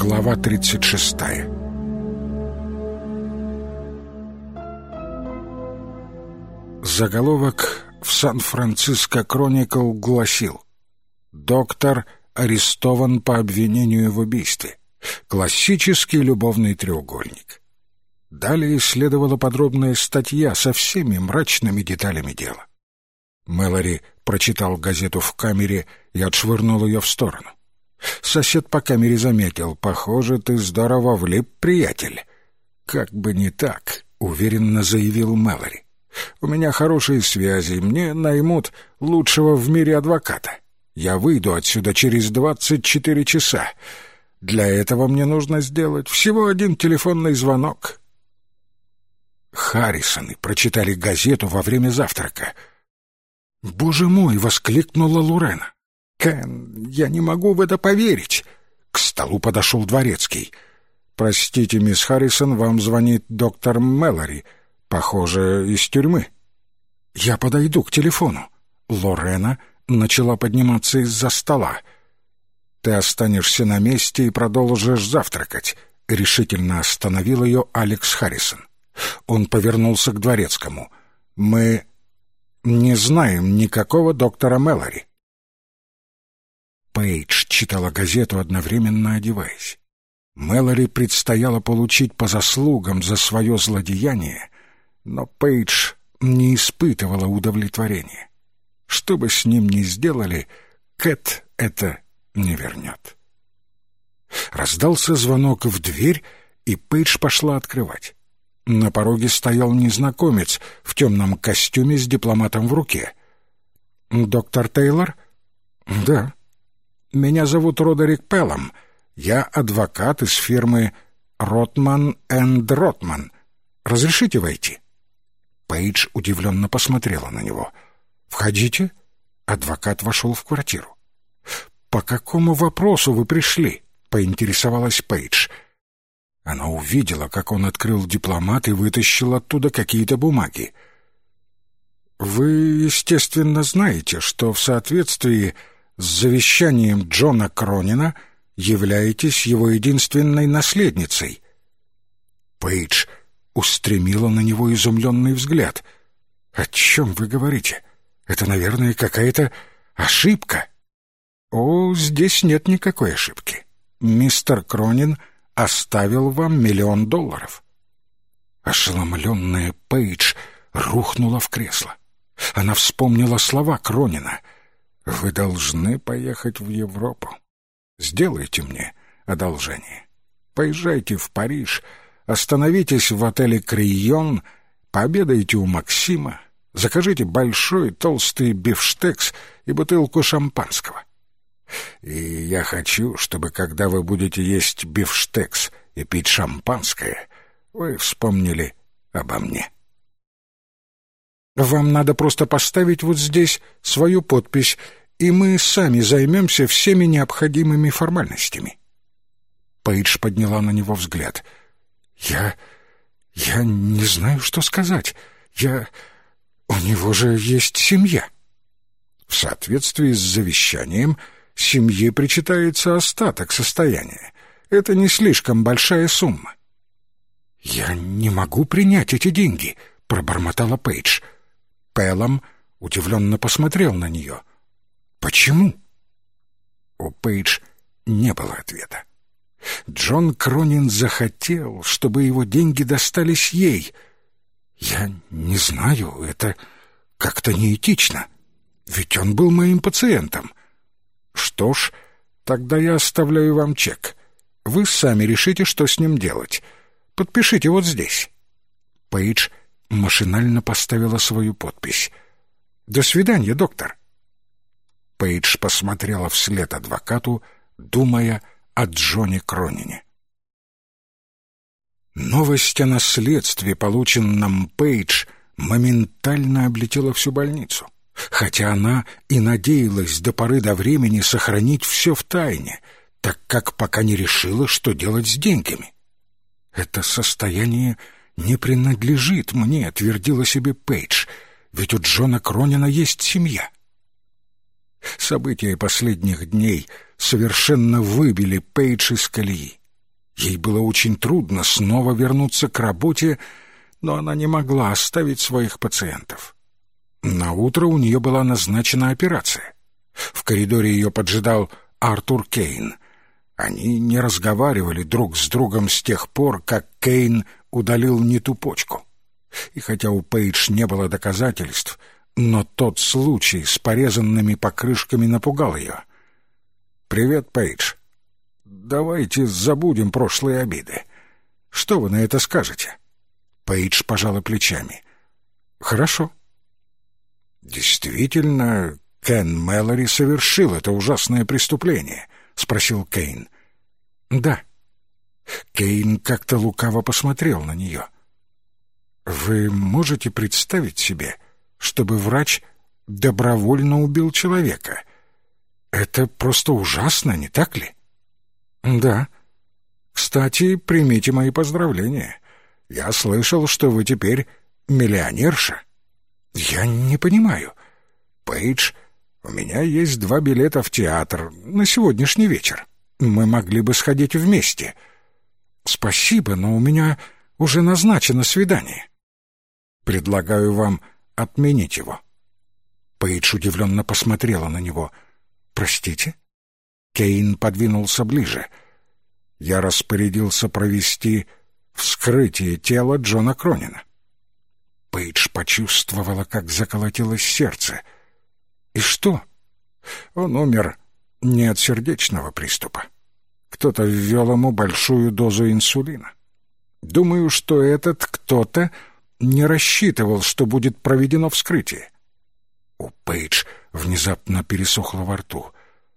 Глава 36. Заголовок в «Сан-Франциско Кроникл» гласил: «Доктор арестован по обвинению в убийстве. Классический любовный треугольник». Далее следовала подробная статья со всеми мрачными деталями дела. Мэлори прочитал газету в камере и отшвырнул ее в сторону. Сосед по камере заметил: «Похоже, ты здорово влип, приятель». «Как бы не так», — уверенно заявил Мэлори. «У меня хорошие связи, мне наймут лучшего в мире адвоката. Я выйду отсюда через 24 часа. Для этого мне нужно сделать всего один телефонный звонок». Харрисоны прочитали газету во время завтрака. «Боже мой!» — воскликнула Лорена. «Кен, я не могу в это поверить!» К столу подошел дворецкий. «Простите, мисс Харрисон, вам звонит доктор Мэлори. Похоже, из тюрьмы». «Я подойду к телефону». Лорена начала подниматься из-за стола. «Ты останешься на месте и продолжишь завтракать», — решительно остановил ее Алекс Харрисон. Он повернулся к дворецкому. «Мы не знаем никакого доктора Мэлори». Пейдж читала газету, одновременно одеваясь. Мэлори предстояло получить по заслугам за свое злодеяние, но Пейдж не испытывала удовлетворения. Что бы с ним ни сделали, Кэт это не вернет. Раздался звонок в дверь, и Пейдж пошла открывать. На пороге стоял незнакомец в темном костюме с дипломатом в руке. «Доктор Тейлор?» «Да». «Меня зовут Родерик Пеллам. Я адвокат из фирмы Ротман энд Ротман. Разрешите войти?» Пейдж удивленно посмотрела на него. «Входите». Адвокат вошел в квартиру. «По какому вопросу вы пришли?» — поинтересовалась Пейдж. Она увидела, как он открыл дипломат и вытащил оттуда какие-то бумаги. «Вы, естественно, знаете, что в соответствии с завещанием Джона Кронина являетесь его единственной наследницей». Пейдж устремила на него изумленный взгляд. «О чем вы говорите? Это, наверное, какая-то ошибка». «О, здесь нет никакой ошибки. Мистер Кронин оставил вам $1 миллион». Ошеломленная Пейдж рухнула в кресло. Она вспомнила слова Кронина: «Вы должны поехать в Европу. Сделайте мне одолжение. Поезжайте в Париж, остановитесь в отеле «Крийон», пообедайте у Максима, закажите большой толстый бифштекс и бутылку шампанского. И я хочу, чтобы, когда вы будете есть бифштекс и пить шампанское, вы вспомнили обо мне. Вам надо просто поставить вот здесь свою подпись, и мы сами займемся всеми необходимыми формальностями». Пейдж подняла на него взгляд. Я не знаю, что сказать. У него же есть семья». «В соответствии с завещанием семье причитается остаток состояния. Это не слишком большая сумма». «Я не могу принять эти деньги», — пробормотала Пейдж. Пеллам удивленно посмотрел на нее. «Почему?» У Пейдж не было ответа. Джон Кронин захотел, чтобы его деньги достались ей. «Я не знаю, это как-то неэтично. Ведь он был моим пациентом». «Что ж, тогда я оставляю вам чек. Вы сами решите, что с ним делать. Подпишите вот здесь». Пейдж машинально поставила свою подпись. «До свидания, доктор». Пейдж посмотрела вслед адвокату, думая о Джоне Кронине. Новость о наследстве, полученном Пейдж, моментально облетела всю больницу, хотя она и надеялась до поры до времени сохранить все в тайне, так как пока не решила, что делать с деньгами. «Это состояние не принадлежит мне», — твердила себе Пейдж, «ведь у Джона Кронина есть семья». События последних дней совершенно выбили Пейдж из колеи. Ей было очень трудно снова вернуться к работе, но она не могла оставить своих пациентов. На утро у нее была назначена операция. В коридоре ее поджидал Артур Кейн. Они не разговаривали друг с другом с тех пор, как Кейн удалил не ту почку. И хотя у Пейдж не было доказательств, но тот случай с порезанными покрышками напугал ее. «Привет, Пейдж. Давайте забудем прошлые обиды. Что вы на это скажете?» Пейдж пожала плечами. «Хорошо». «Действительно, Кен Мэлори совершил это ужасное преступление?» — спросил Кейн. «Да». Кейн как-то лукаво посмотрел на нее. «Вы можете представить себе, чтобы врач добровольно убил человека? Это просто ужасно, не так ли?» «Да. Кстати, примите мои поздравления. Я слышал, что вы теперь миллионерша». «Я не понимаю. Пейдж, у меня есть 2 билета в театр на сегодняшний вечер. Мы могли бы сходить вместе». «Спасибо, но у меня уже назначено свидание». «Предлагаю вам отменить его». Пейдж удивленно посмотрела на него. «Простите?» Кейн подвинулся ближе. «Я распорядился провести вскрытие тела Джона Кронина». Пейдж почувствовала, как заколотилось сердце. «И что?» «Он умер не от сердечного приступа. Кто-то ввел ему большую дозу инсулина. Думаю, что этот кто-то не рассчитывал, что будет проведено вскрытие». У Пейдж внезапно пересохло во рту.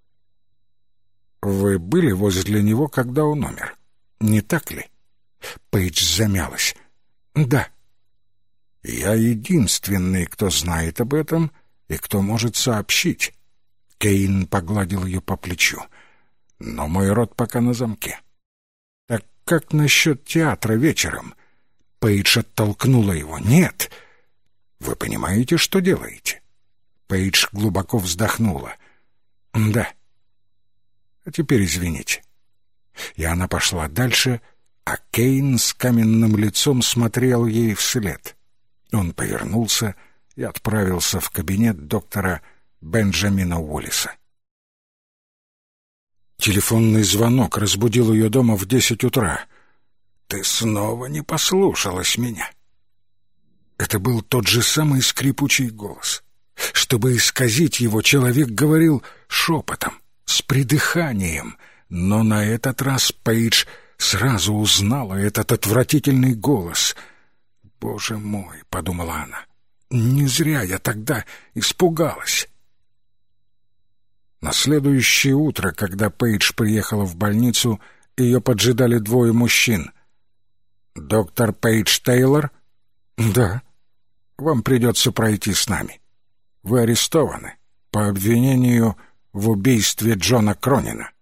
«Вы были возле него, когда он умер, не так ли?» Пейдж замялась. «Да». «Я единственный, кто знает об этом и кто может сообщить». Кейн погладил ее по плечу. «Но мой рот пока на замке». «Так как насчет театра вечером?» Пейдж оттолкнула его. «Нет! Вы понимаете, что делаете?» Пейдж глубоко вздохнула. «Да. А теперь извините». И она пошла дальше, а Кейн с каменным лицом смотрел ей вслед. Он повернулся и отправился в кабинет доктора Бенджамина Уоллиса. Телефонный звонок разбудил ее дома в 10 утра. «Ты снова не послушалась меня». Это был тот же самый скрипучий голос. Чтобы исказить его, человек говорил шепотом, с придыханием, но на этот раз Пейдж сразу узнала этот отвратительный голос. «Боже мой», — подумала она, — «не зря я тогда испугалась». На следующее утро, когда Пейдж приехала в больницу, ее поджидали 2 мужчин. «Доктор Пейдж Тейлор?» «Да. Вам придется пройти с нами. Вы арестованы по обвинению в убийстве Джона Кронина».